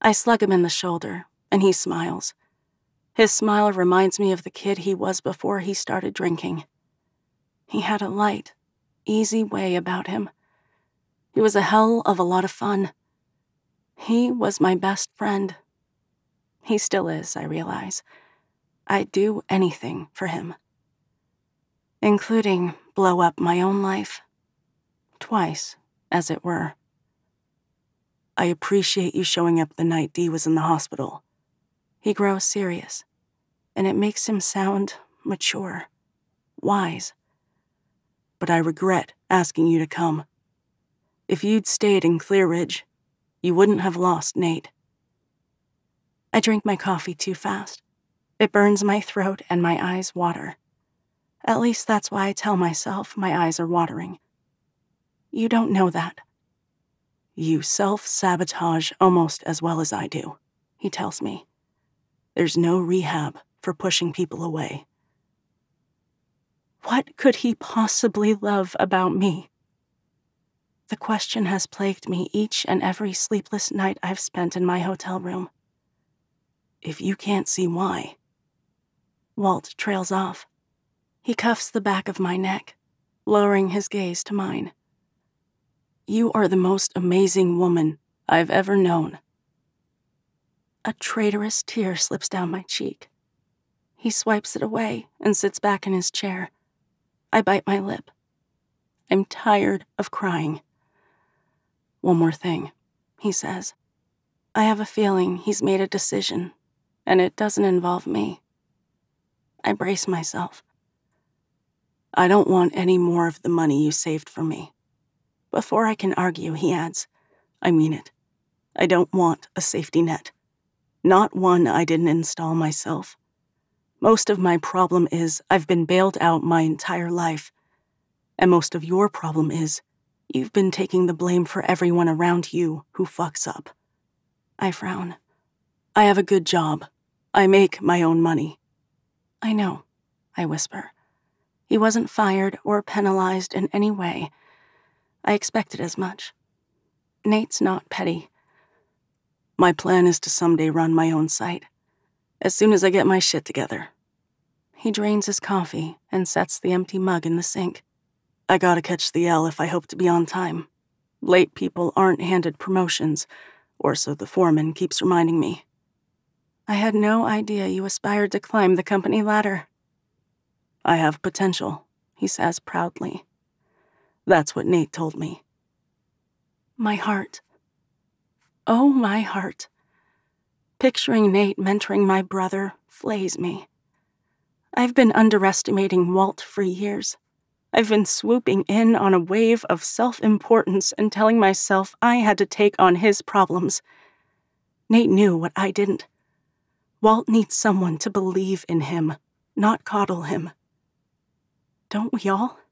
I slug him in the shoulder, and he smiles. His smile reminds me of the kid he was before he started drinking. He had a light, easy way about him. He was a hell of a lot of fun. He was my best friend. He still is, I realize. I'd do anything for him. Including blow up my own life. Twice, as it were. I appreciate you showing up the night Dee was in the hospital. He grows serious, and it makes him sound mature, wise. But I regret asking you to come. If you'd stayed in Clear Ridge, you wouldn't have lost Nate. I drink my coffee too fast. It burns my throat and my eyes water. At least that's why I tell myself my eyes are watering. You don't know that. You self-sabotage almost as well as I do, he tells me. There's no rehab for pushing people away. What could he possibly love about me? The question has plagued me each and every sleepless night I've spent in my hotel room. If you can't see why. Walt trails off. He cuffs the back of my neck, lowering his gaze to mine. You are the most amazing woman I've ever known. A traitorous tear slips down my cheek. He swipes it away and sits back in his chair. I bite my lip. I'm tired of crying. One more thing, he says. I have a feeling he's made a decision, and it doesn't involve me. I brace myself. I don't want any more of the money you saved for me. Before I can argue, he adds, I mean it. I don't want a safety net. Not one I didn't install myself. Most of my problem is I've been bailed out my entire life. And most of your problem is you've been taking the blame for everyone around you who fucks up. I frown. I have a good job. I make my own money. I know, I whisper. He wasn't fired or penalized in any way. I expected as much. Nate's not petty. My plan is to someday run my own site, as soon as I get my shit together. He drains his coffee and sets the empty mug in the sink. I gotta catch the L if I hope to be on time. Late people aren't handed promotions, or so the foreman keeps reminding me. I had no idea you aspired to climb the company ladder. I have potential, he says proudly. That's what Nate told me. My heart. Oh, my heart. Picturing Nate mentoring my brother flays me. I've been underestimating Walt for years. I've been swooping in on a wave of self-importance and telling myself I had to take on his problems. Nate knew what I didn't. Walt needs someone to believe in him, not coddle him. Don't we all?